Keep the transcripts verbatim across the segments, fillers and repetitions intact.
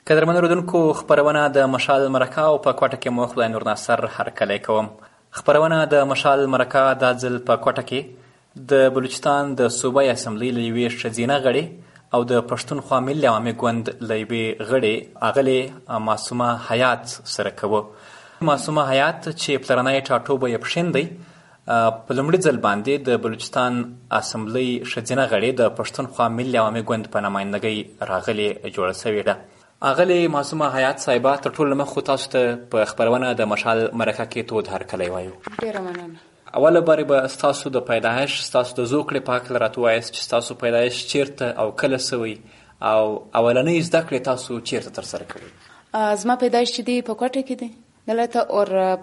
قدرمن اورېدونکو، خپرونه د مشال مرکه او په کوټه کې مو خدای نور ناصر هرکلی کوم. خپرونه د مشال مرکه دا ځل په کوټه کې د بلوچستان د صوبایي اسمبلۍ له یوې ښځینه غړې او د پښتونخوا ملي عوامي ګوند له یوې غړې اغلې معصومه حیات سره کوو. معصومه حیات چې پلرنی ټاټوبی یې پښین دی، په لومړي ځل باندې د بلوچستان اسمبلۍ ښځینه غړې د پښتونخوا ملي عوامي ګوند په نمایندګۍ راغلې جوړه سوې ده. اغلې معصومه حیات صاحبه، تر ټولو له مخکې تاسو ته په خپرونه د مشال مرکه کې تود هرکلی وایو. ډېره مننه. اوله بارې به ستاسو د پیدایش، ستاسو د زوکړې په هکله راته ووایاست چې ستاسو پیدایش چیرته او کله سوی او اولنۍ زده کړې تاسو چیرته ترسره کړې؟ زما پیدایش چې دی په کوټه کې دی دلته، اور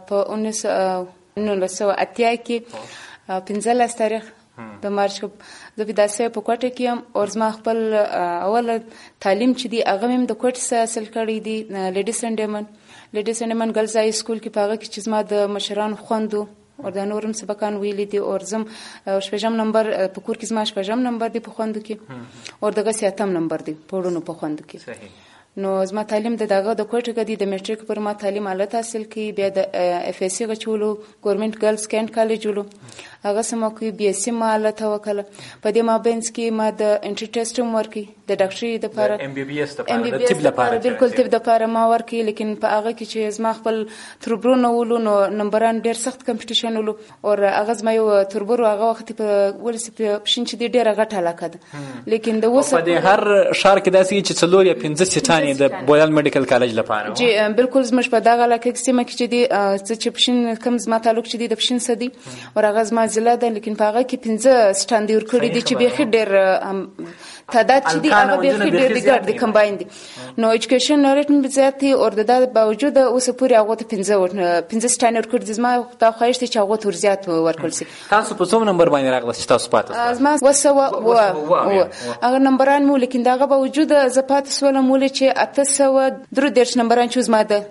په نولس سوه اتیا کې پنځلس تاریخ د مارچ زه پیدا سوی په کوټه کې یم. او زما خپل اوله تعلیم چې دی هغه مې د کوټې څخه حاصل کړی دی، لیډي سن ډیمن لیډي سن ډیمن ګرلز هائی سکول کې. په هغه کې چې زما د مشرانو خوند و او د نورم سبقان ویلي دي. او زم شپږم نمبر په کور کې زما شپږم نمبر دی په خوندو کې، او دغسې اتم نمبر دی په وړونو په خوندو کې. نو زما تعلیم د دغه د کوټه کې دی. د میټریک پر ما تعلیم اعلی تحصیل کی، بیا د اف ایس سی غچولو ګورنمنت ګرلز کینټ کالج ولو، هغه سم کوي بي ایس سی ما اعلی توکل. په دې ما بینس کې ما د انټری ټیسټ هم ورکی د ډاکټري د لپاره، ام بي بي اس د لپاره، د طب لپاره، بالکل طب د لپاره ما ورکی. لیکن په هغه کې چې زما خپل تربرونه ولو نو نمبران ډیر سخت کمپټیشن ولو، او هغه زما یو تربر هغه وخت په ولسی په پښین چې دی ډیره غټه علاقه ده. لیکن د اوس په دې هر شهر کې داسې چې څلور یا پنځه سیټان د بویل میډیکل کالج لپاره جی بالکل زموږ په دغه علاقه کې سیمه کې چې دی چې پښین کم زما تعلق چې دی د پښین سدي او هغه زما ضلع ده. لیکن په هغه کې پنځه سټاند ور کړی دي چې به ډېر تعداد چې دی هغه به ډېر دی ګډ دي کمباین دي. نو ایجوکیشن ریټ مې زیات دی، او د دا باوجود اوس پورې هغه ته پنځه پنځه سټاند ور کړی دي. زما دا خواهش دی چې هغه تور زیات ورکړل شي. تاسو په څوم نمبر باندې راغله چې تاسو پاتې؟ زما وسوه و هغه نمبران مو، لیکن داغه باوجود زه پاتې سولم ولې چې اته سوه درې دېرش نمبران چې زما ده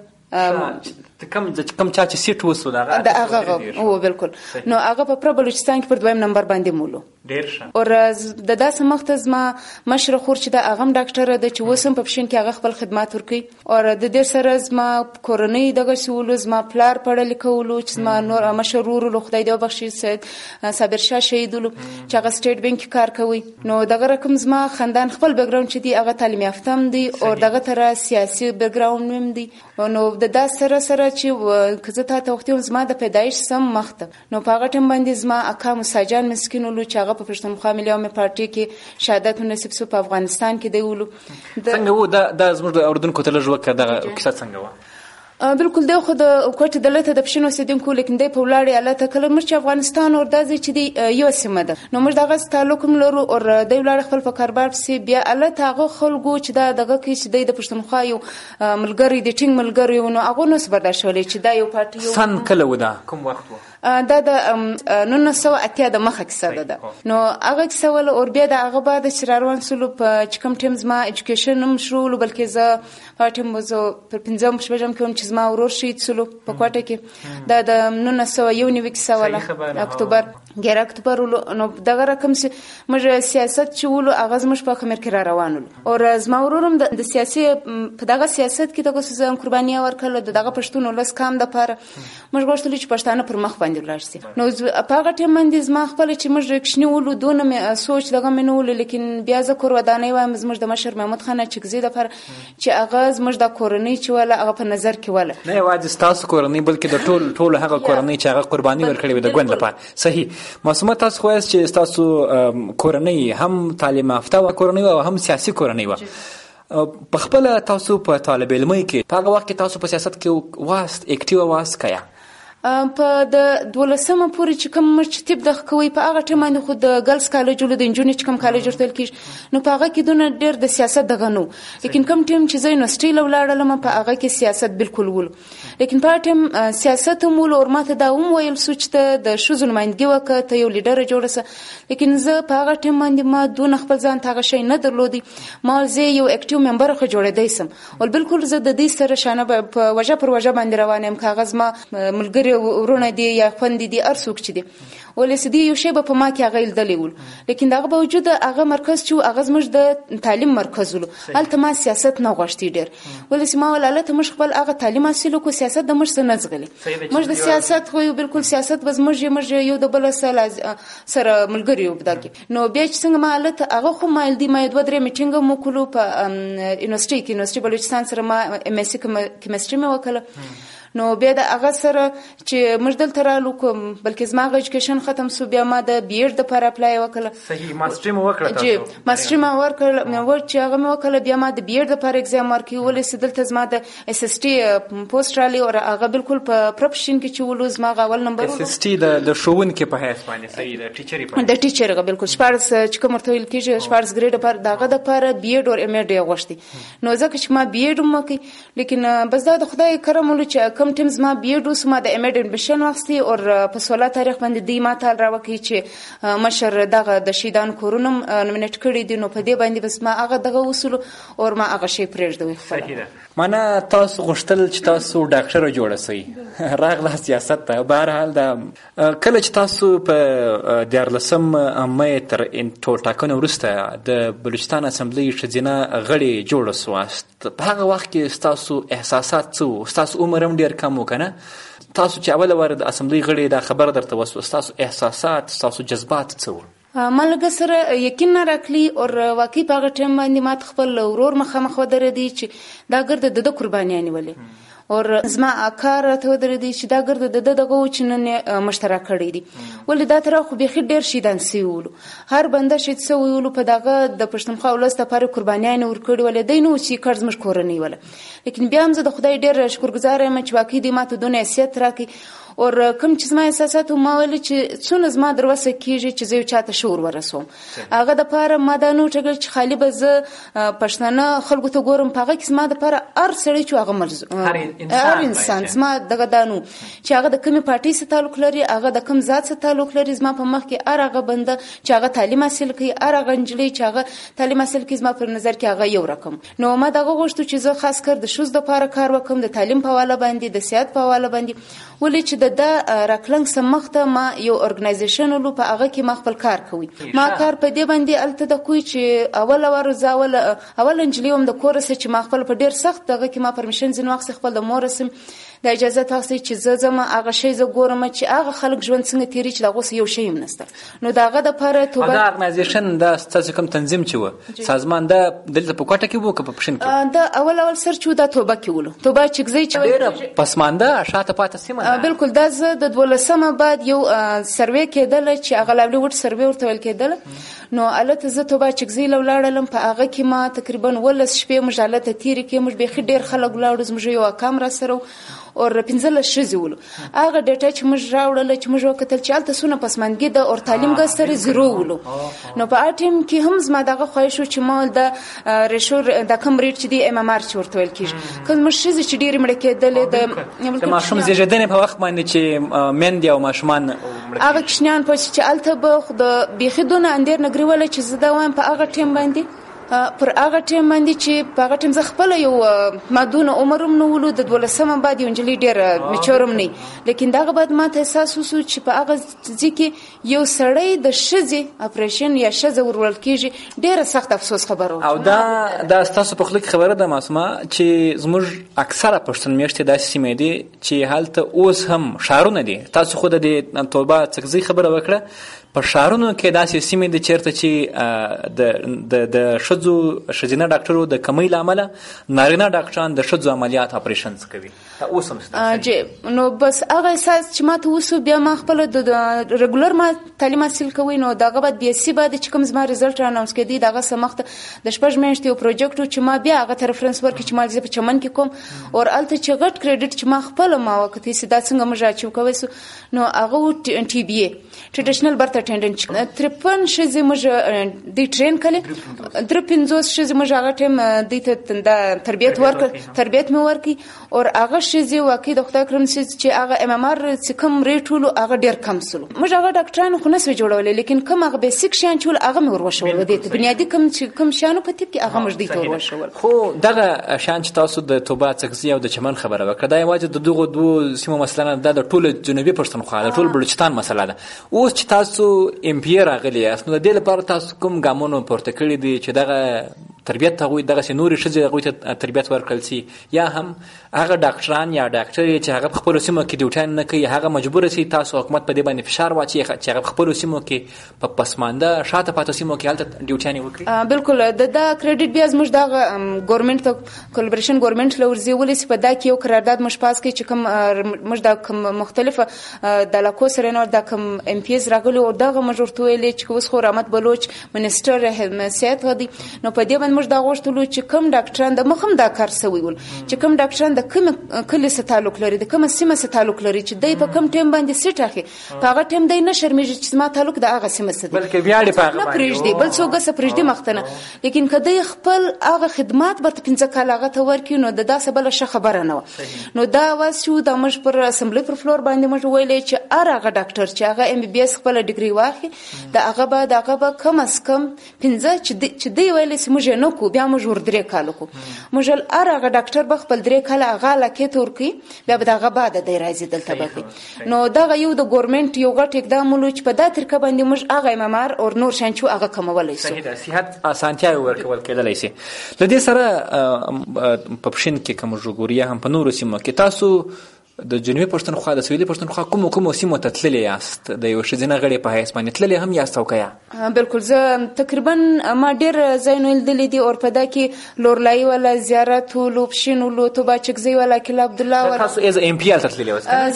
کم کم چا چې سیټ وسو دا هغه او بالکل. نو هغه په پر بلوچستان کې پر دویم نمبر باندې مولو ډیر ښه. او د داسې مخته زما مشره خور چې د هغه ډاکټر ده چې وسم په پښین کې هغه خپل خدمات ورکوي. او د دې سره زما کورنۍ دغه سولو زما پلار پړل لیکولو چې زما نور مشرور له خدای دې وبخښي سید صابر شاه شهیدولو چې هغه سټیټ بانک کار کوي. نو دغه رقم زما خاندان خپل بیک گراوند چې دی هغه تعلیم یافته هم دی او دغه تر سیاسي بیک گراوند هم دی. نو د دا سره سره چې کزه ته وختي زما د پیدایش سم مخته، نو په هغه ټیم باندې زما اکا مساجان مسکین ولو چې هغه په پښتونخوا ملي عوامي پارټي کې شهادت نصیب سو په افغانستان کې دی ولو. څنګه وو دا د زموږ د اردوونکو ته لږ وکړه دغه کیسه څنګه وه؟ بالکل دی خو د کوټې دلته د پښینو اوسېدونکو، لیکن دی په ولاړې حالت کله موږ چې افغانستان اور دا چې دی یو سیمه ده، نو موږ دغه تعلق هم لرو. او دی ولاړ خپل په کاربار پسې بیا حالت هغه خلکو چې دا دغه کې چې دی د پښتونخوا یو ملګری دی ټینګ ملګری و، نو هغه نو برداشت ولی چې دا یو پارټي یو سن کله و دا کوم وخت و؟ دا د نولس سوه اتیا د مخه کیسه ده. نو هغه کیسه ول او بیا د هغه بعد چې روان سولو په چې کوم ټیم زما ایجوکیشن هم شروع ول، بلکې زه په ټیم وزو په پنځم شپږم کې چې زما ورور شهید سولو په کوټه کې دا د نولس سوه یو نوي کیسه وله اکتوبر ګیر اکتوبر ول. نو دغه رقم چې موږ سیاست چې ولو هغه زموږ په خمر کې را روان ول. او زما ورور هم د سیاسي په دغه سیاست کې دغه څه قرباني ورکړه دغه پښتون ولس کام د پاره موږ غوښتل چې پښتانه پر مخ ولاړ شي. نو په هغه ټیم باندې زما خپل چې موږ رکشنی ولو دونه مې سوچ دغه مې نه ول، لیکن بیا زه کور ودانۍ وایم زموږ د مشر محمود خان چکزي د پر چې هغه زموږ د کورنۍ چې ولا هغه په نظر کې ولا نه یوازې تاسو کورنۍ بلکې د ټول ټول هغه کورنۍ چې هغه قرباني ورکړي وي د ګوند لپاره. صحیح معصومه، تاسو خو چې تاسو کورنۍ هم تعلیم یافته و کورنۍ او هم سیاسي کورنۍ و. په خپل تاسو په طالب علمۍ کې په هغه وخت کې تاسو په سیاست کې واست اکټیو واست کیا په د دولسمه پورې چې کوم مرچ طب د کوي په هغه ټیم باندې خو د ګرلز کالج ول د انجونی چې کوم کالج ورته کیږي، نو په هغه کې دونه ډېر د سیاست دغه نو. لیکن کوم ټیم چې زه یونیورسيټي لولاړم په هغه کې سیاست بالکل ول، لیکن په ټیم سیاست هم ول. اور ماته دا هم ویل سوچ ته د شوزو نمائندګي وکړه ته یو لیډر جوړه سه، لیکن زه په هغه ټیم باندې ما دونه خپل ځان ته شي نه درلودي. ما زه یو اکټیو ممبر خو جوړېدای سم او بالکل زه د دې سره شانه په وجه پر وجه باندې روانم. کاغذ ما ملګری زموږ ورونه دي یا خوندې دي هر څوک چې دي ولې دې یو شی به په ما کې هغه لیدلی ول لیکن دغه باوجود هغه مرکز چې هغه زموږ د تعلیم مرکز ول هلته ما سیاست نه غوښتي ډېر ولې ما ول هلته موږ خپل هغه تعلیم حاصل کړو سیاست د موږ څه نه ځغلي موږ د سیاست خو بالکل سیاست به زموږ موږ یو د بل سره سره ملګري یو بدل نو بیا چې څنګه ما هلته هغه خو ما دې ما دوه درې میټینګ مو کولو په یونیورسيټي کې یونیورسيټي بلوچستان سره ما ام اس سی کیمستري مې وکړه نو بیا د هغه سره چې موږ دلته رالو کوم بلکې زما هغه ایجوکیشن ختم سو بیا ما د بی ایډ دپاره اپلای وکړه صحیح ماسټري مو وکړه جی ماسټري ما ورکړه مې ور چې هغه مې وکړه بیا ما د بی ایډ دپاره اگزام ورکړ ولې دلته زما د اس اس ټي پوسټ رالي او هغه بالکل په پروفیشن کې چې ولو زما اول نمبر اس اس ټي د د ښوونکي په حیث باندې صحیح د ټیچري په د ټیچر هغه بالکل شپارس چې کوم ورته ویل کېږي شپارس ګریډ لپاره دغه دپاره بی ایډ او ام ایډ یې غوښتي نو ځکه چې ما بی ایډ هم وکړ لیکن بس دا د خدای کرم ولو چې کم ټیم زما بی ایډ اوس ما د ام ایډ ایډمیشن واخیستی او په سوله تاریخ باندې دی ما ته راوکړي چې مشر دغه د شهیدان کورونه نومینیټ کړي دي نو په دې باندې بس ما هغه دغه اصول او ما هغه شی پرېږدوي صحیح ده معنا تاسو غوښتل چې تاسو ډاکټر جوړ شئ راغله سیاست ته بهرحال دا کله چې تاسو په دیارلسم مې تر ټاکنو وروسته د بلوچستان اسمبلی ښځینه غړي جوړ سواست په هغه وخت کې ستاسو احساسات څه وو ستاسو عمر هم ډېر کم و که نه تاسو چې اوله وار د اسمبلی غړي دا خبره درته وسوه ستاسو احساسات ستاسو جذبات څه وو ما لږ سره یقین نه راکړي او واقعي په هغه ټایم باندې ما خپل ورور مخامخ ودرېدی چې دا ګرد د ده قربانیانې ولې او زما اکا راته ودرېدی چې دا ګرد د ده دغه و چې نن یې مشترک کړی دي ولې دا تر خو بیخي ډېر شهیدان سوي ولو هر بنده شهید سوی ولو په دغه د پښتونخوا ولس دپاره قربانیانې ورکړي ولې دی نه و چې کړ زموږ کورنۍ وله لیکن بیا هم زه د خدای ډېر شکرګزاره یم چې واقعي دی ما ته دونه حیثیت راکړي او کوم چې زما احساسات ما ویل چې څونه زما در وسه کېږي چې زه یو چاته شعور ورسوم هغه دپاره ما دا نه وټاکل چې خالي به زه پښتانه خلکو ته ګورم په هغه کې زما دپاره هر سړی چې هغه مرز هر انسان زما دغه دا نو چې هغه د کومې پارټۍ سره تعلق لري هغه د کوم ذات سره تعلق لري زما په مخ کې هر هغه بنده چې هغه تعلیم حاصل کوي هر هغه نجلۍ چې هغه تعلیم حاصل کوي زما په نظر کې هغه یو رقم نو ما دغه غوښتو چې زه خاص کر د ښځو دپاره کار وکړم د تعلیم په حواله باندې د صحت په حواله باندې ولې چې د دا راکلنګ سمخته ما یو ارګنایزیشن ولو په هغه کې ما خپل کار کوي ما کار په دې باندې الته د کوی چې اول اور زاول اول انجلی هم د کورس چې ما خپل په ډیر سخت دغه کې ما پرمیشن ځین وخت خپل د مورسم د اجازه تاسو چې زه زما هغه شی زه ګورم چې هغه خلک ژوند څنګه تیری چې دغه یو شی هم نسته نو داغه د پاره توبه دا ارګنایزیشن دا ستاسو کوم تنظیم چې و سازمان دا دلته په کوټه کې وو که په پښین کې دا اول اول سر چې دا توبه کې ولو توبه چې ځای چې ډیره پسمانده شاته پاتې سیمه بالکل دا زه د دولسمه بعد یو سروې کېدل چې هغه لاولي وټ سروې ورته ویل کېدل نو الته زه توبه چې ځای لولاړلم په هغه کې ما تقریبا ولس شپې مجالته تیری کې مش به ډیر خلک ولاړو زموږ یو کامرا سره او پنځله ښځې ولو هغه ډیټا چې موږ راوړله چې موږ وکتل چې هلته څونه پسماندګي ده او تعلیم ګز سره زیرو ولو نو په هغه ټایم کې هم زما دغه خواهش و چې ما د ریشو د کم ریټ چې دی ام ام ار چې ورته ویل کېږي که زموږ ښځې چې ډېرې مړه کېدلې د ماشوم زېږېدنې په وخت باندې چې میندې او ماشومان هغه کوچنیان په چې هلته به د بیخي دونه اندېر نه ګرېوله چې زه دا وایم په هغه ټایم باندې پر هغه ټایم باندې چې په هغه ټایم زه خپله یو ما دونه عمر هم نه ولو د دولسمه بعد یو نجلۍ ډېره میچور هم نه لیکن دغه بعد ما ته احساس وسو چې په هغه ځای کې یو سړی د ښځې اپریشن یا ښځه ورول کېږي ډېره سخت افسوس خبره او دا دا ستاسو په خوله کې خبره ده معصومه چې زموږ اکثره پښتون میشتې داسې سیمې دي چې هلته اوس هم ښارونه دي تاسو خو د دې توبه څکزۍ خبره وکړه په ښارونو کې داسې سیمې دي چېرته چې د د ښځو ښځینه ډاکټرو د کمۍ له امله نارینه ډاکټران د ښځو عملیات اپریشنز کوي دا اوس هم شته نو بس هغه احساس چې ما ته وسو بیا ما خپله د ریګولر ما تعلیم حاصل کوي نو دغه بعد بي اس سي بعد چې کوم زما رزلټ راناونس کېدی دغه څه مخته د شپږ میاشتې یو پروجیکټ و چې ما بیا هغه ته ریفرنس ورکړي چې ما زه په چمن کې کوم او هلته چې غټ کریډټ چې ما خپله ما وکتې چې دا څنګه موږ اچیو کوی سو نو هغه و ټي بي اے ټریډیشنل برت اټینډنټ ترپن ښځې موږ دوی ټرین کړلې، درې پنځوس ښځې موږ هغه ټایم دوی ته د تربیت ورکړ تربیت مې ورکړي او هغه ښځې واقعي د خدای کرم چې هغه ام ام آر چې کوم ریټ ولو هغه ډېر کم سلو. موږ هغه ډاکټرانو خو نسو جوړولې، لیکن کوم هغه بیسیک شیان چې ول هغه مې وروښول، د بنیادی کوم چې کوم شیانو په تیپ کې هغه موږ دوی ته وروښول. خو دغه شان چې تاسو د توبه څکزي او د چمن خبره وکړه دا یوازې د دغه دوه سیمو مثلا د ټول جنوبي پښتونخوا د ټول بلوچستان مسله ده. اوس چې تاسو ام پی راغلی یاست نو د دې لپاره تاسو کوم ګامونه پورته کړی دي چې دغه تربیت هغوی دغه نورې ښځې هغوی ته تربیت ورکړل شي، یا هم هغه ډاکټران یا ډاکټرې چې هغه په خپلو سیمو کې ډیوټیان نه کوي هغه مجبوره شي تاسو حکومت په دې باندې فشار واچوي چې هغه په خپلو سیمو کې په پسمانده شاته پاتې سیمو کې هلته ډیوټیانې وکړي؟ بالکل د دا کریډټ بیا زموږ دغه ګورنمنټ ته کولیبریشن ګورنمنټ له ورځولې چې په دا کې یو قرارداد موږ پاس کړي چې کوم موږ د کوم مختلفه د علاقو سره نور د کوم ام پی ایز راغلي او دغه موږ ورته ویلې چې اوس خو رحمت بلوچ منسټر صحت غدي نو په دې باندې موږ دا غوښتلو چې کوم ډاکټران د مخم دا کار سوي ول چې کوم ډاکټران د کوم کلی سره تعلق لري د کوم سیمه سره تعلق لري چې دای په کوم ټیم باندې سیټ اخی په هغه ټیم دای نه شرمېږي چې ما تعلق د هغه سیمه سره بلکې ویاړي په هغه نه پرېږدي بل څوک سره پرېږدي مختنه، لیکن کله خپل هغه خدمات برته پنځه کال هغه ته ورکړي نو د داسې بل ښه خبره نه و. نو دا واس شو د موږ پر اسمبلی پر فلور باندې موږ ویلې چې ار هغه ډاکټر چې هغه ام بي بي اس خپل ډیګري واخلي د هغه به د هغه به کم از کم پنځه چې دی ویلې چې موږ نه کو بیا موږ ور درې کال کو موږ ار هغه ډاکټر به خپل درې کال هغه لکه تورکی بیا به دغه بعد د راځي دلته به نو دغه یو د ګورنمنت یو غټ اقدام ولو چې په دا طریقه باندې موږ هغه امامار او نور شانچو هغه کمولای شو. صحیح ده، صحت اسانتیا ورکول کېدلای شي. لدې سره په پښین کې کوم ژغوریا هم په نورو سیمو کې تاسو د جنوبي پښتونخوا د سویلي پښتونخوا کوم کوم سیمو ته تللی یاست د یو ښځینه غړي په حیث باندې تللی هم یاست او که یا؟ بالکل زه تقریبا ما ډېر ځایونه لیدلي دي او په دا کې لورلایي والا زیارت ولو پښین ولو توبه چکزی والا کلا عبدالله والا. تاسو ایز ام پی ال ته تللی یاست؟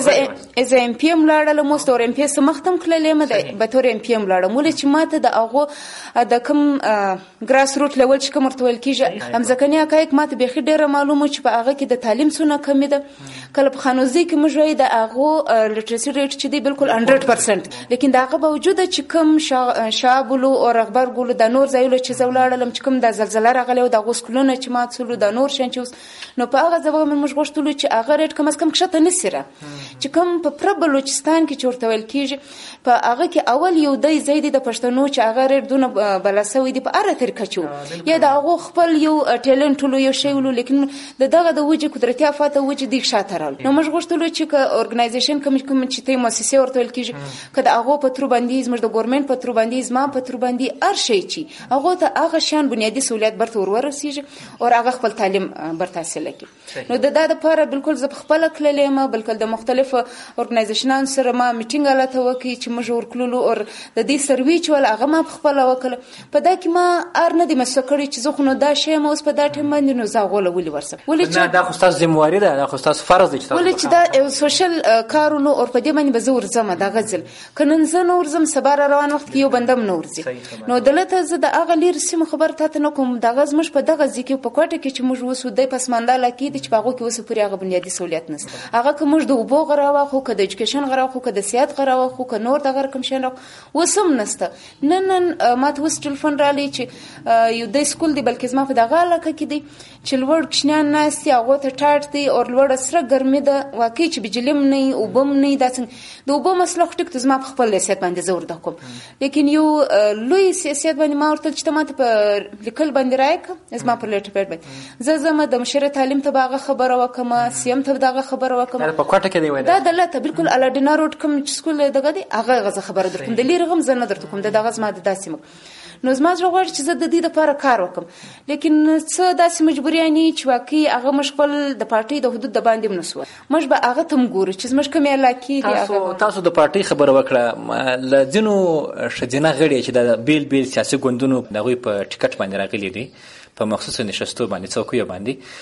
زه ایز ام پی ام لاړم اوس تور ام پی سم ختم کړلې مده به تور ام پی ام لاړم ولې چې ماته د هغه د کوم ګراس روټ لیول چې کوم ورته ویل کېږي همځکني حقایق ماته بیخي ډېره معلومه چې په هغه کې د تعلیم څونه کمې ده. کله په خانوزي کې موږ وایي د هغه لټرسي ریټ چې دی بالکل هنډرډ پرسنټ، لیکن د هغه باوجود چې کوم شابلو او رغبر ګولو د نور ځایونو چې زولاړلم چې کوم د زلزلہ راغلی او د غوسکلونه چې ماڅلو د نور شنچوس نو په هغه ځواب موږ غوښتلو چې هغه ریټ کم از کم کښته نسره چې کوم په پر بلوچستان کې چورته ویل کېږي په هغه کې اول یو دی زیدي د پښتنو چې هغه ریټ دونه بلاسوي دی په اره طریقه چو یا د هغه خپل یو ټیلنټ ولو یو شی ولو، لیکن د دغه د وجه قدرتي افات وجه دی شاته رال نو موږ غوښتلو چې ک اورګنایزیشن کوم کوم چې ته مؤسسه ورته ویل کېږي کله هغه په تر باندې زموږ د ګورنمنت په تر باندې زما په تر باندې هر شي چې هغه ته هغه شان بنیادی سہولیت برته ورورسیږي او هغه خپل تعلیم برته حاصل کړي. نو د دا لپاره بالکل ز خپل کللې ما بالکل د مختلفو اورګنایزیشنانو سره ما میټینګ الاته وکي چې موږ ورکلو او د دې سروي چې ول هغه ما خپل وکړه په دا کې ما ار نه دي مسکړی چې زه خو نو دا شی ما اوس په دا ټیم باندې نو زاغول ولي ورسه ولې چې دا خو تاسو ذمہواری ده دا خو تاسو فرض دی ولې چې دا سوشل کارونو او په دې باندې به زور زما دا غزل کنن زه نور زم سبار روان وخت کې یو بندم نور زی نو دلته زه د اغه لیر سیم خبر ته نه کوم دا غز مش په دغه ځکه په کوټه کې چې موږ وسو د پسماندا لکې د چې باغو کې وسو پرې هغه بنیادی سہولیت نشته هغه که موږ د وبو غراوه خو که د ایجوکیشن غراوه خو که د سیاحت غراوه خو که نور دغه کوم شنه وسم نشته نن نن ماته وس ټلیفون را لې چې یو د سکول دی بلکې زما په دغه لکه کې دی چې لوړ کښنان ناستي هغه ته ټاټ دی او لوړ سره ګرمي ده واقعي چې بجلم نه او بم نه دا څنګه د وبو مسلخ ټیک ته زما په خپل سیاست باندې زور د کوم، لیکن یو لوی سیاست باندې ما ورته چې ماته په لیکل باندې راک زما پر لیټر پیډ باندې زه زما د مشره تعلیم ته باغه خبره وکم سیم ته دغه خبره وکم په کوټه کې دی وای دا دلته بالکل الاډینا روډ کوم سکول دغه دی هغه غزه خبره درکوم د لیر غم زنه درته کوم دغه زما د داسې نو زما زړه غواړي چې زه د دې لپاره کار وکم، لیکن څه داسې مجبوریاني چې واقعي هغه مشغل د پارټي د حدود د باندې منسو مش به هغه تم ګوري چې مش کومه علاقې دی هغه تاسو د پارټي خبره وکړه لځینو شجنه غړي چې د بیل بیل سیاسي ګوندونو دغه په ټیکټ باندې راغلي دي په مخصوص نشستو باندې څوکۍ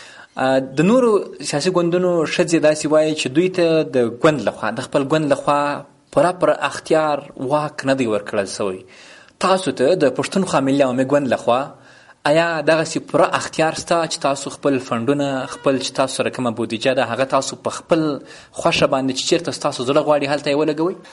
باندې د نورو سیاسي ګوندونو شجې داسې وایي چې دوی ته د ګوند لخوا د خپل ګوند لخوا پوره پر اختیار واک نه دی ورکړل شوی، تاسو ته د پښتونخوا ملي عوامي ګوند لخوا آیا دغه سی پوره اختیار ستا چې تاسو خپل فندونه خپل چې تاسو رقمه بودیجه ده هغه تاسو په خپل خوښه باندې چې چیرته تاسو زړه غواړي هلته یې ولګوئ؟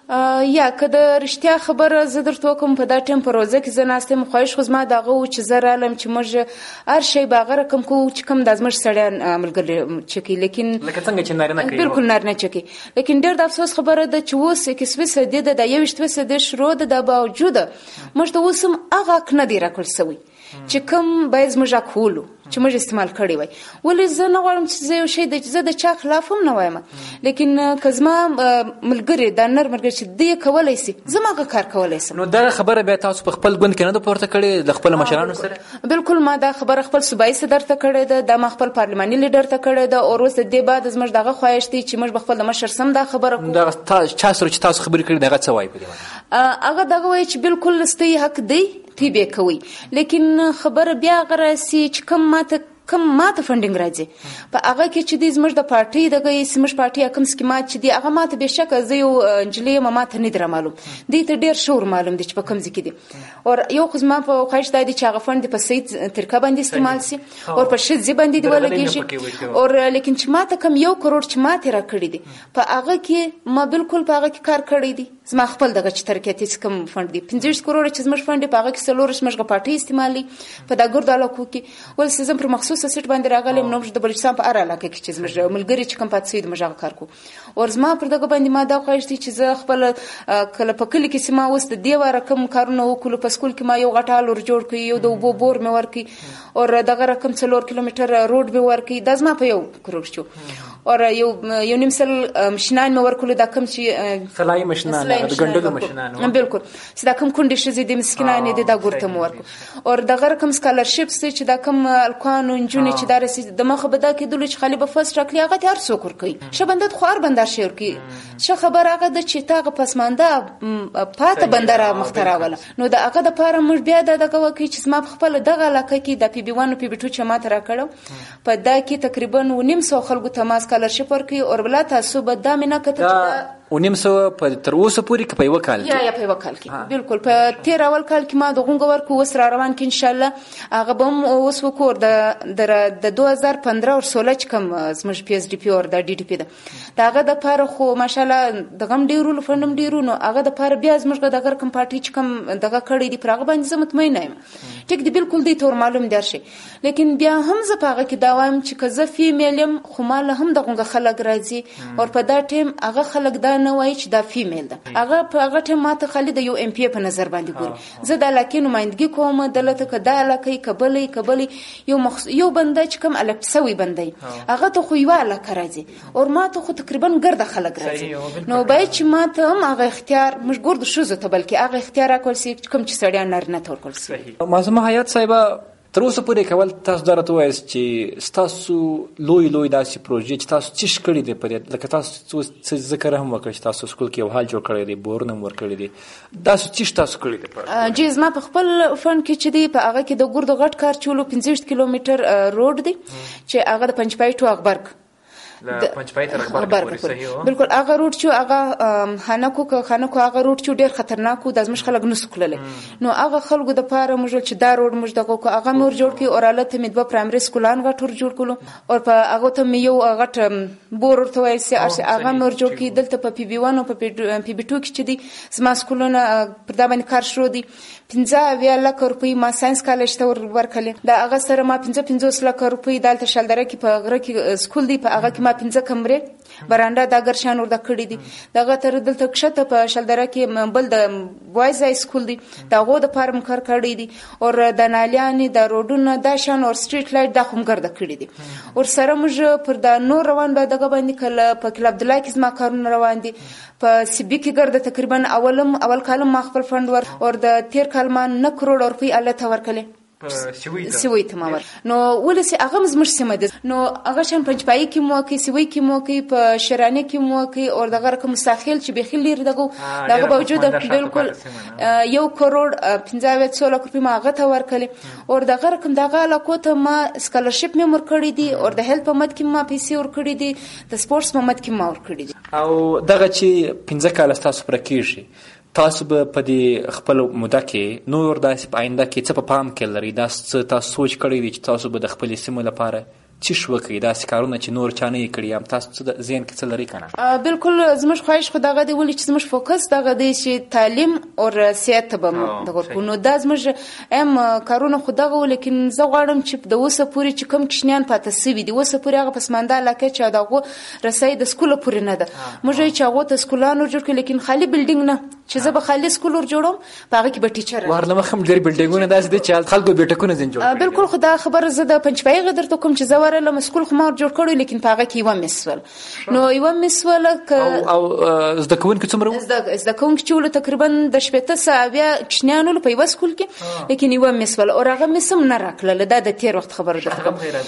یا که د رښتیا خبره زه درته وکړم په دا ټایم په روزه کې زه ناسته یم خواهش خو زما د هغه و چې زه رالم چې موږ هر شی به هغه رقم کوو چې کوم دا زموږ سړیان ملګري چکي لیکن لکه څنګه چې نارینه کوي بالکل نارینه چکي لیکن ډېر د افسوس خبره ده چې اوس اکیس فیصدي ده د یوویشت فیصدي شروع ده د باوجوده موږ ته اوس هم هغه حق نه دی راکړل سوی چې کوم باید زموږ حق ولو چې موږ استعمال کړی وای. ولې زه نه غواړم چې زه یو شی د زه د چا خلاف هم نه وایم لیکن که زما ملګري دا نر ملګري چې دې کولی سي زما هغه کار کولی سم. نو دغه خبره بیا تاسو په خپل ګوند کې نه ده پورته کړې د خپلو مشرانو سره؟ بالکل ما دا خبره خپل صوبایي صدر ته کړې ده، دا ما خپل پارلماني لیډر ته کړې ده او اوس د دې بعد زموږ دغه خواهش دی چې موږ به خپل د مشر سم دا خبره کوو. دغه چا سره چې تاسو خبرې کړې دغه څه وایي په دې باندې؟ هغه دغه وایي چې بالکل ستاسو حق دی تی به کوي لیکن خبره بیا غره سي چې کوم ماته کوم ماته فندینګ راځي په هغه کې چې د زموږ د پارټي دغه سیمش پارټي کوم سکیمات چې دی هغه ماته به شک زه یو انجلی ماته نه در معلوم دي ته ډیر شور معلوم دي چې په کوم ځکه دي او یو خو ما په خواهش دادي چې هغه فند په سید طریقه باندې استعمال سي او په شې ځي باندې دی ولګي او لیکن چې ماته کوم یو کروڑ چې ماته را کړی دي په هغه کې ما بالکل په هغه کې کار کړی دي زما خپل دغه چې ترکیاتي کوم فند دي پنځه کروڑ چې زموږ فند په هغه کې سلورش مشغه پارټي استعمالي په دا ګرد علاقو کې ول سیزم پر مخصوص سیټ باندې راغلم نو د بلوچستان په اړه علاقه کې چې زموږ ملګری چې کوم پات سید مجاغ کار کو او زما پر دغه باندې ما دا خواهش دي چې زه خپل کله په کلی کې سیمه اوس د دیوه رقم کارونه وکړو په سکول کې ما یو غټال ور جوړ کړی یو د وبو بور مې ورکی او دغه رقم څلور کیلومتر روډ به ورکی د زما په یو کروڑ شو او یو یو نیم سل مشنان مې ورکول دا کوم چې سلای مشنان د ګندلو مشنان بالکل چې دا کوم کونډې شې د مسکینانه دي دا ګورته مو ورکو او دغه رقم سکالرشپ چې دا کوم الکوانو انجونی چې دا رسید د مخه به دا کېدل چې خالي به فرست راکړي هغه ته هر څوک ورکوي شبندت خوار بندر شي ورکوي څه خبر هغه د چې تاغه پسمانده پاته بندر مختراوله نو د هغه د پاره موږ بیا د دغه وکي چې ما خپل دغه علاقه کې د پی بي واحد پی بي دوه چې ما ته راکړو په دا کې تقریبا ونیم سو خلکو ته سکالرشپ ورکوي او بل تاسو به دا مینه کته ونیم سو په تر اوسه پورې کې په یو کال یا یا په یو کال کې بالکل په تیر اول کال کې ما د غونګ ورکو وس را روان کې ان شاء الله هغه به اوس وکور د د دوه هزار پنځه او سولح چې کوم زموږ پی ایچ ډی پی او د ډی ډی پی ده داغه د پاره خو ماشاءالله د غم ډیرو لفندم ډیرو نو هغه د پاره بیا زموږ د غر کم پارټي چې کوم دغه کړی دی پر هغه باندې زه مطمئنه یم ټیک دی بالکل دی تور معلوم دی شي لیکن بیا هم زه په هغه کې دا وایم چې که زه فیمیل یم خو مال هم د غونګ خلک راځي او په دا ټیم هغه خلک دا نه وایي چې دا فیمیل ده هغه په هغه ټیم ماته خالي د یو ام پی په نظر باندې ګوري زه د علاقې نمائندګي کوم دلته که دا علاقې قبلې قبلې یو مخص... یو بنده چې کوم الکت سوی بنده هغه ته خو یو علاقه راځي او ما ته خو تقریبا ګرد خلک راځي نو باید چې ما ته هم هغه اختیار مش ګور د شوزه ته بلکې هغه اختیار راکول سي کوم چې سړی نارینه تور کول سي. معصومه حیات صاحبه تر اوسه پورې کول تاسو درته وایي چې تاسو لوی لوی داسې پروژې چې تاسو چیش کړی دی په دې لکه تاسو څه ذکر هم وکړ چې تاسو سکول کې یو حال جوړ کړی دی بورونه هم ورکړی دی تاسو چیش تاسو کړی دی جی زما په خپل فن کې چې دی په هغه کې د ګورد غټ کار چولو پنځه کیلومتر روډ دی چې هغه د پنځپای ټو اخبار د پنځپای تر اخبار پورې صحیح و بالکل هغه روټ چې هغه خانکو که خانکو هغه روټ چې ډیر خطرناک و د زموږ خلک نو سکوللې نو هغه خلکو د پاره موږ چې دا روډ موږ دغه کو هغه مور جوړ کی او حالت مې دوه پرایمري سکولان غټور جوړ کولو او په هغه ته مې یو غټ بور ورته وایي چې هغه مور جوړ کی دلته په پی بي واحد او په پی بي دوه کې چې دي زما سکولونه پر دا باندې کار شروع دي پنځه اویا لک روپۍ ما ساينس کالج ته ورکړل دا هغه سره ما پنځه پنځوس لک روپۍ دالته شالدره کې په غره کې سکول دی په هغه کې ما پنځه کمرې برانډه دا ګرشان ور د کړی دي دغه تر دلته کښته په شالدره کې بل د بوایز های سکول دی دا غو د فارم کار کړی دي او د نالیانې د روډونو د شان او سټریټ لایټ د کوم ګرځ کړی دي او سره موږ پر د نور روان به دغه باندې کله په کلب عبد الله کې زما کارونه روان دي په سی بي کې ګرځ تقریبا اولم اول کالم ما خپل فند ور او د تیر کال ما نه کروڑ روپۍ الله ته ورکړل سوي ته ماور نو ولسی هغه زموږ سیمه ده نو هغه شان پنځپای کې مو کې سوي کې مو کې په شرانه کې مو کې او دغه رقم ساحل چې بخیل لري دغه دغه باوجود بالکل یو کروڑ پنځه لک روپۍ ما هغه ته ورکړل او دغه رقم دغه علاقو ته ما سکالرشپ مې مور کړی دي او د هیلث په مد کې ما پیسې ور کړی دي د سپورتس په مد کې ما ور کړی دي او دغه چې پنځه کال تاسو پر کېږي تاسو به په دې خپل موده کې نور داسې په آینده کې څه په پام کې لري دا څه تاسو سوچ کړی دی چې تاسو به د خپل سیمې لپاره چیش وکړي داسې کارونه چې نور چا نه یې کړي، هم تاسو څه د ذهن کې څه لري که نه؟ بالکل زموږ خواهش خو دغه دی ولې چې زموږ فوکس دغه دی چې تعلیم او صحت ته به دغه ورکړو. نو دا زموږ ام کارونه خو دغه و، لیکن زه غواړم چې د اوسه پورې چې کوم کوچنیان پاته سوي دي اوسه پورې هغه پسمانده علاقه چې د هغو رسۍ د سکوله پورې نه ده، موږ یې چې هغو ته سکولان ور جوړ کړي، لیکن خالي بلډینګ نه چې زه به خالي سکول ور جوړوم په هغې کې به ټیچر ور له مخه هم ډېر بلډینګونه داسې دي چې خلکو بیټکونه ځینې جوړ کړي. بالکل خو دا خبره زه د پنجپایي غه درته کوم چې زه ورغلم سکول خو ما ور جوړ کړی، لیکن په هغه کې یوه مس ول. نو یوه مس ول او زده کوونکي څومره وو؟ زده کوونکي چې ولو تقریبا د شپېته سوه اویا کوچنیان ول په یوه سکول کې، لیکن یوه مس ول او هغه مس هم نه راکړله. دا د تېر وخت خبره ده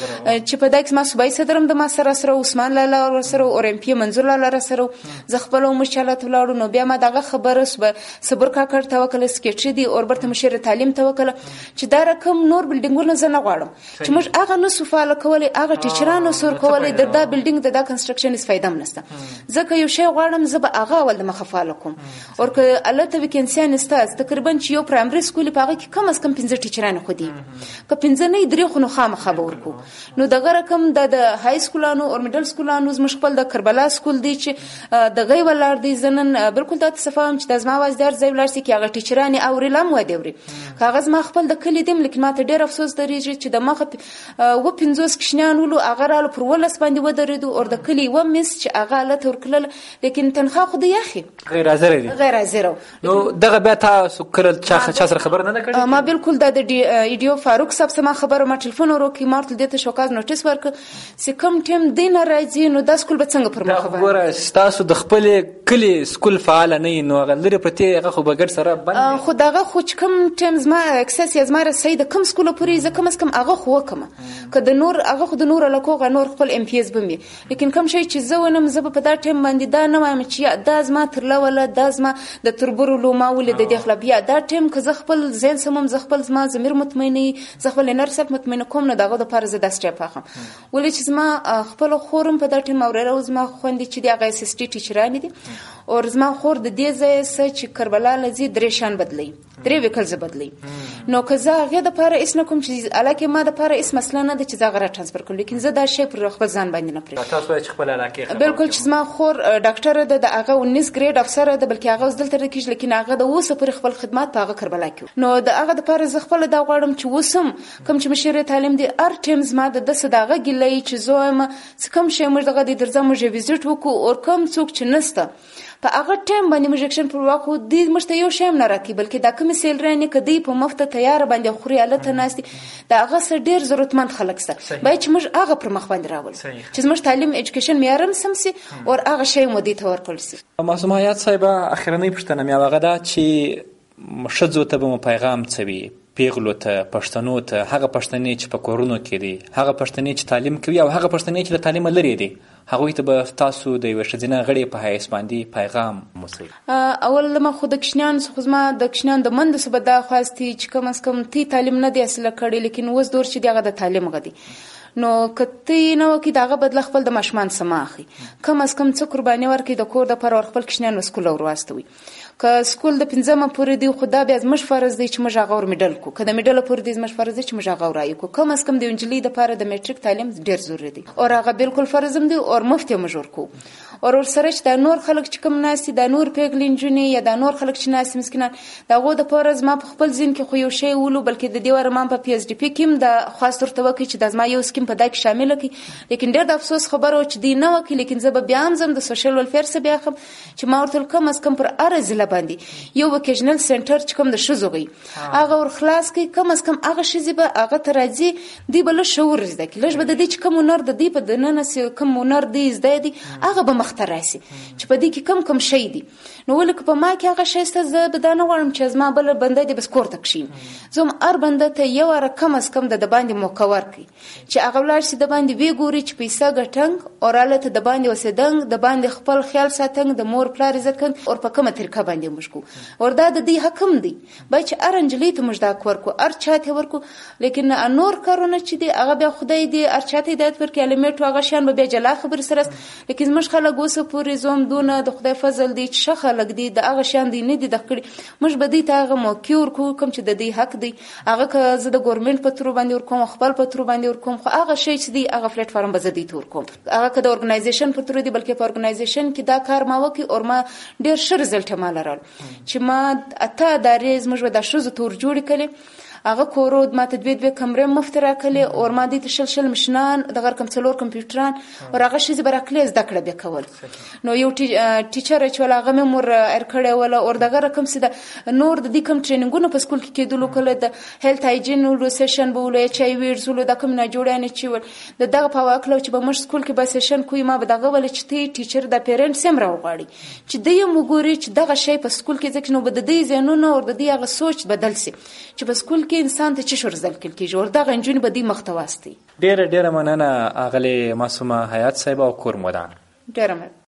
چې په دا کې زما صوبایي صدر هم د ما سره سره عثمان لالا ورسره او اورمپي منظور لالا راسره زه خپله عمر چې الله ته ولاړو. نو بیا ما دغه خبره صبر کاکړ ته وکړله، سکرټري دي اور برته مشر تعلیم ته وکړله چې دا رقم نور بلډینګونه زه نه غواړم چې موږ هغه نسو فعاله کولی، هغه ټیچرانو سور کولی، د دا بلډینګ د دا کنسټرکشن هېڅ فایده هم نشته. ځکه یو شی غواړم زه به هغه اول د مخه فعاله کوم. او که هلته ویکنسیانې سته تقریبا چې یو پرایمري سکول په هغه کې کم از کم پنځه ټیچرانې خو دي، که پنځه نه یې درې خو نو خامخا به ورکو. نو دغه رقم د د های سکولانو او میډل سکولانو زموږ خپل د کربلا سکول دی چې دغه یې ولاړ دی. زه نن بالکل دا تصفه هم چې دا زما اواز د هر ځای ولاړ سي کې هغه ټیچرانې اورېله هم وادي اوري، که هغه زما خپل د کلي دي، لیکن ما ته ډېر افسوس درېږي چې د مخه اووه پنځوس کوچنیان ولو هغه رالو پر ولس باندې ودرېدو او د کلي یوه مس چې هغه هلته ورکړله، لیکن تنخوا خو د یخې غیر حاضره دي غیر حاضره. نو دغه بیا تاسو کله چا سره خبره نه ده کړې؟ ما بالکل دا د ایډیو فاروق صاحب سره ما خبره ما ټلیفون ور وکړ، ما ورته دې ته شوکاز نوټیس ورکړ چې کوم ټیم دی نه راځي نو دا سکول به څنګه پر مخ باندې. ګوره ستاسو د خپلې کلي سکول فعاله نه وي نو هغه لرې پرتې هغه خو به ګډ سره بند خو دغه خو چې کوم ټیم زما اکسس یا زما رسۍ د کوم سکوله پورې زه کم از کم هغه خو وکړم، که د نور هغه خو د نور علاقو هغه نور خپل ام پی ایس به مې، لیکن کوم شی چې زه ونم زه به په دا ټیم باندې دا نه وایم چې دا زما ترله وله دا زما د تربرو لوما ولې د دې خلا بیا دا ټیم که زه خپل ذهن سمم زه خپل زما ضمیر مطمئنه زه خپل انر سیلف مطمئنه کوم نو دغه دپاره زه دا سټیپ اخلم. ولې چې زما خپله خور هم په دا ټیم اورېره او زما خویندې چې دي هغه اس اس ټي ټیچرانې دي او زما خور د دې ځایه څه چې کربلا له ځي درې شیان بدلوي، درې ویکلزه بدلوي. نو که زه هغې دپاره هېڅ نه کوم چې حالکې ما دپاره هېڅ مسله نه ده چې زه هغه را ټرانسفر کړم، لیکن زه دا شی پر خپل ځان باندې نه پرېږدم. تاسو وایئ چې خپل علاقې بالکل چې زما خور ډاکټره ده، د هغه اونیس ګریډ افسره ده، بلکې هغه اوس دلته نه کېږي، لیکن هغه د اوسه پورې خپل خدمات په هغه کربلا کې. نو د هغه دپاره زه خپله دا غواړم چې اوس هم کوم چې مشر تعلیم دی هر ټایم زما د ده څه د هغه ګیله وي چې زه وایم څه کوم شی موږ دغه دی درځه موږ یې ویزیټ وکړو او کوم څوک چې نسته په هغه ټایم باندې موږ اکشن پر واخلو دوی موږ ته یو شی هم نه راکوي، بلکې دا کومې سیلرانې که دوی په مفته تیاره باندې خوري هلته ناست دي د هغه څه ډېر ضرورتمند خلک شته، باید چې موږ هغه پر مخ باندې راولو چې زموږ تعلیم ایجوکیشن معیار هم سم سي او هغه شی مو دوی ته ورکړل سي. معصومه حیات صاحبه اخرنۍ پوښتنه مې هغه ده چې ښځو ته به مو پیغام څه وي، پیغلو ته، پښتنو ته، هغه پښتنې چې په کورونو کې دي، هغه پښتنې چې تعلیم کوي او هغه پښتنې چې له تعلیمه لرې دي، هغوی ته به تاسو د یوې ښځینه غړې په حیث باندې پیغام موسی؟ اول ما خو د کوچنیانو څخه زما د کوچنیانو د مندو څخه به دا خواستي چې کم از کم تی تعلیم نه دی حاصله کړی، لیکن اوس دور چې دی هغه د تعلیم غدي، نو که تی نه وکړي د هغه بدله خپل د ماشومان څه مه اخلي، کم از کم څه قرباني ورکړي د کور دپاره ور خپل کوچنیان سکول ور واستوي. که سکول د پنځمه پورې دی خو دا بیا زموږ فرض دی چې موږ هغه ور میډل کړو، که د میډله پورې دی زموږ فرض دی چې موږ هغه ورایو کړو. کم از کم د یوې نجلۍ دپاره د میټریک تعلیم ډېر ضروري دی او هغه بالکل فرض هم دی او مفت یې موږ ورکوو. او ورسره چې دا نور خلک چې کوم ناست دي، دا نور پیغلې نجونې یا دا نور خلک چې ناست دي مسکینان، د هغو دپاره زما په خپل ذهن کې خو یو شی ولو، بلکې د دې واره ما په پی ایچ ډي پي کې هم د خواست ورته وکړي چې دا زما یو سکیم په دا کې شامله کړي، لیکن ډېر د افسوس خبره وه چې دوی نه وکړي. لیکن زه به بیا هم ځم د سوشل ویلفیر څخه بیا اخلم چې ما ورته کم از کم پر هره ضلع باندې یو وکیشنل سنټر چې کوم د ښځو غي هغه ور خلاص کړي، کم از کم هغه ښځې به هغه ته راځي دوی به لږ شعور زده کړي، لږ به د دې چې کوم هنر د دوی په دننه کوم هنر دوی زده دي هغه به مخته راسي چې په دې کې کم کم شی دي. نو ولې که په ما کې هغه شی شته زه به دا نه غواړم چې زما بله بنده دې بس کور ته کښېني، زه هم هر بنده ته یو واره کم از کم د د باندې موقع ورکړي چې هغه ولاړ شي د باندې ویې ګوري چې پیسه ګټنګ او هلته د باندې اوسېدنګ، د باندې خپل خیال ساتنګ، د مور پلار عزت کنګ او په کومه طریقه باندې باندې موږ کوو ور دا د دې حق هم دی باید چې هر نجلۍ ته موږ دا ورکو هر چا ته ورکو لیکن نور کارونه چې دي هغه بیا خدای دې هر چا ته هدایت ورکړي الیمیټ هغه شیان به بیا جلا خبرې سره لیکن موږ خلک اوسه پورې زوم دونه د خدای فضل دی چې ښه خلک دي د هغه شیان دی نه دي د کړي موږ به دې ته هغه موقع ورکو کوم چې د دې حق دی هغه که زه د ګورنمنت په تور باندې ورکوم خپل په تور باندې ورکوم خو هغه شی چې دی هغه پلیټ فارم به زه دې ته ورکوم هغه که د ارګنایزیشن په تور دی بلکې په ارګنایزیشن کې دا کار ما وکړي او ما ډېر ښه رزلټ ما لرل چې ما اته ادارې زموږ به د ښځو تور جوړې کړې هغه کورود ما ته دوی دوی کمرې مفت راکړلې او ما دې ته شل شل مشنان د غیر کم څلور کمپیوټران او هغه ښځې به راکړلې زده کړه به کول نو یو ټیچر چې ولا هغه مې مور ار کړی ولا او دغه رقم څه د نور د دې کم ټریننګونو په سکول کې کېدلو کله د هیلث هایجین ولو سیشن به ولې چای ویرز ولو د کوم نه جوړانه چې ول د دغه په واکلو چې به موږ سکول کې به سیشن کوی ما به دغه ول چې تی ټیچر د پیرنټ سم راوغاړي چې د یو مګوري چې دغه شی په سکول کې ځکه نو به د دې زینونو او د دې هغه سوچ بدل سي چې په سکول کې انسان ته چې شور ځل کېږي او دغه انجن به دې محتوا استي ډېره ډېره مننه اغلې معصومه حیات صاحب او کور مدان ډېره